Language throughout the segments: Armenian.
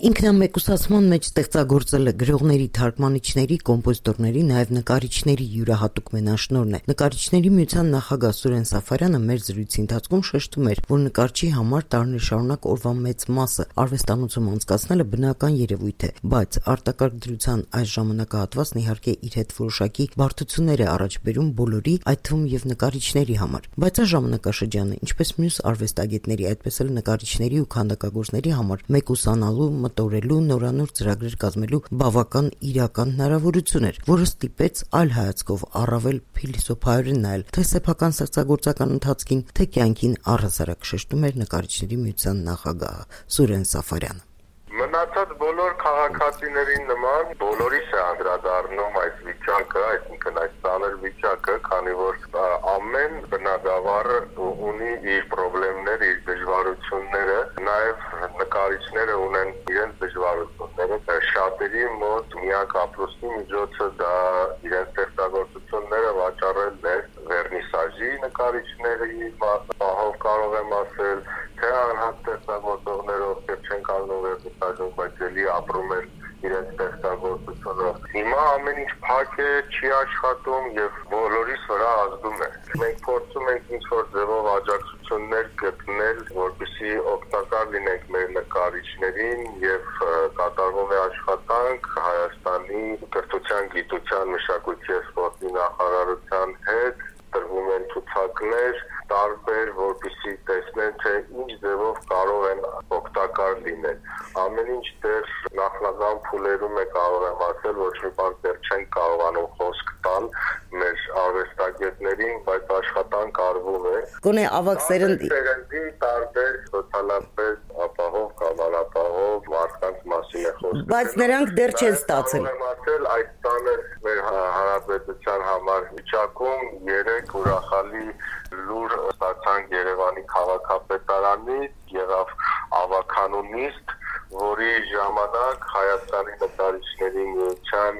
Ինքնամեկուսացման մեջ ստեղծագործել է գրողների, թարգմանիչների, կոմպոզիտորների, նաև նկարիչների յուրահատուկ մենաշնորհն է։ Նկարիչների միության նախագահ Սուրեն Սաֆարյանը մեր զրույցի ընթացքում շեշտում էր, որ նկարչի համար տարիներ շարունակ օրվա մեծ մասը արվեստանոցում անցկացնելը բնական երևույթ է, բայց արտակարգ դրության այս ժամանակահատվածն իհարկե իր հետ որոշակի բարդություններ է առաջ բերում բոլորի, այդ թվում եւ նկարիչների համար։ Բայց այս ժամանակաշրջանը, ինչպես մյուս արվեստագետների, այդպես էլ նկարիչների ու քանդակագործների համար մեկուսանալու, մտորելու, նորանոր ծրագրեր կազմելու բավական իրական հնարավորություն էր, որը ստիպեց այլ հայացքով առավել փիլիսոփայորեն նայել թե սեփական ստեղծագործական ընթացքին, թե կյանքին առհասարակ, շեշտում էր նկարիչների միության նախագահը Սուրեն Սաֆարյանը։ Մնացած բոլոր քաղաքացիներին նման բոլորիս է անդրադառնում այս վիճակը, այսինքն այս ծանր վիճակը, քանի որ ամեն բնագավառ ունի իր խնդիրները, իր դժվարությունները, նաև նկարիչները ունեն իրենց դժվարությունները, շատերի մոտ միակ ապրուստի միջոցը դա իրենց ստեղծագործությունները վաճառելն է, վերնիսաժի նկարիչների պահով կարող եմ ասել, թե անհատ ստեղծագործողները, ովքեր չեն կարող վերնիսաժում, բայց էլի ապրում են իրենց ստեղծագործությունով։ Հիմա ամեն ինչ փակ է, չի աշխատում եւ բոլորիս վրա ազդում է։ Մենք փորձում ենք ինչ-որ ձևով աջակցություններ գտնել, որպեսզի օգտակար լինենք մեր նկարիչներին եւ կատարվում է աշխատանք Հայաստանի կրթության, գիտության, մշակույթի եւ սպորտի նախարարության հետ, տրվում են ցուցակներ տարբեր, որպեսզի տեսնեն, թե ինչ ձևով կարող են օգտակար լինել։ Ամեն ինչ դեռ նախնական փուլերում է, կարող եմ ասել, ոչ մի բան դեռ չեն կարողանում խոսք տալ մեր արվեստագետներին, բայց աշխատանք արվում է։ Գոնե ավագ սերնդի տարբեր սոցիալապես ապահով կամ անապահով մարդկանց մասին է խոսքը։ Բայց նրանք դեռ չեն ստացել։ Կարող եմ ասել, այդ տաներ մեր հանրապետության համար վիճակում 3 ուրախալի լուր ստացանք Երևանի քաղաքապետարանից, եղավ ավագանու նիստ, որի ժամանակ Հայաստանի նկարիչների միության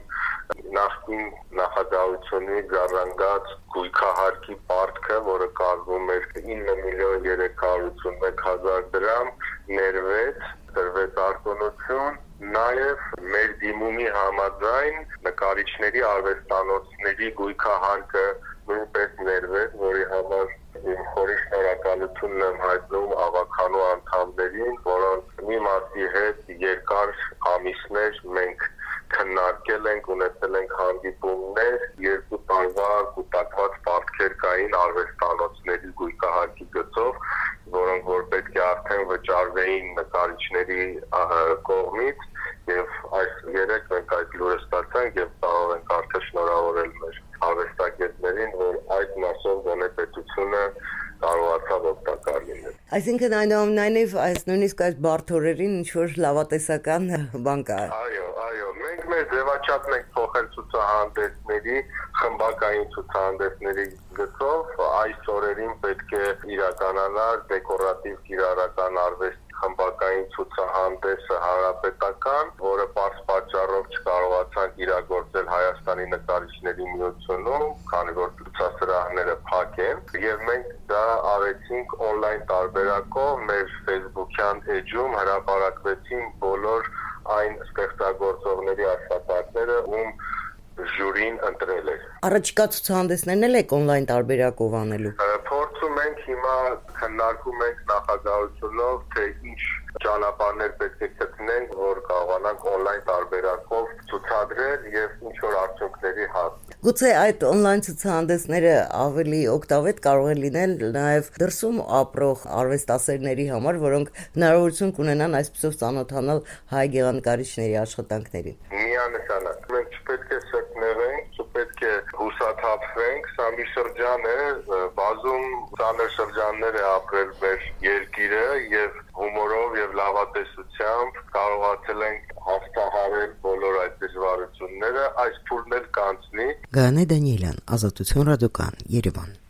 նախկին նախագահությունի ժառանգած գույքահարկի պարտքը, որը կազմում էր 9.381.000 դրամ, ներվեց, տրվեց արտոնություն, նաև մեր դիմումի համաձայն նկարիչների արվեստանոցների գույքահարկը նույնպես ներվեց, որի համար իմ խորին շնորհակալությունն եմ հայտնում ավագանու անդամներին, որոնց մի մասի հետ երկար ամիսներ մենք քննարկել ենք, ունեցել ենք հանդիպումներ, 2 տարվա կուտակված պարտքեր կային արվեստանոցների գույքահարկի գծով, որոնք որ պետք է արդեն վճարվեին նկարիչների կողմից, եւ այս 3 մենք այդ լուրը ստացանք եւ կարող ենք արդեն շնորհավորել մեր արվեստագետներին, որ այդ մասով գոնե պետությունը կարողացավ օգտակար լինել։ Այսինքն այնուամենայնիվ այս նույնիսկ այս բարդ օրերին ինչ-որ լավատեսական բան կա։ Այո, մենք մեր ձևաչափն ենք փոխել ցուցահանդեսների, խմբակային ցուցահանդեսների գծով, այս օրերին պետք է իրականանար դեկորատիվ կիրառական արվեստ խմբակային ցուցահանդեսը հանրապետական, որը պարզ պատճառով չկարողացանք իրագործել Հայաստանի նկարիչների միությունում, քանի որ ցուցասրահները փակ են, եւ մենք դա արեցինք on-line տարբերակով մեր Facebook-յան էջում հրապարակվեցին բոլոր այն ստեղծագործողների աշխատանքները, ում ժյուրին ընտրել է։ Առաջիկա ցուցահանդեսներն էլ եք on-line տարբերակով անելու։ Փորձում ենք հիմա քննարկում ենք նախագահությունով, թե ինչ ճանապարհներ պետք է գտնենք, որ կարողանանք on-line տարբերակով ցուցադրել եւ ինչ որ արդյունքների հասնել։ Գուցե այդ on-line ցուցահանդեսները ավելի օգտավետ կարող են լինել նաեւ դրսում ապրող արվեստասերների համար, որոնք հնարավորություն կունենան այսպիսով ծանոթանալ հայ գեղանկարիչների աշխատանքներին։ Միանշանակ մենք չպետք է սրտնեղենք, չպետք է հուսաթափվենք, սա մի շրջան է, բազում ծանր շրջաններ է ապրել մեր երկիրը եւ հումորով եւ լավատեսությամբ կարողացել ենք հաղթահարել բոլոր այդ դժվարությունները, այս փուլն էլ կանցնի։ Գայանե Դանիելյան, Ազատություն ռադիոկան, Երևան։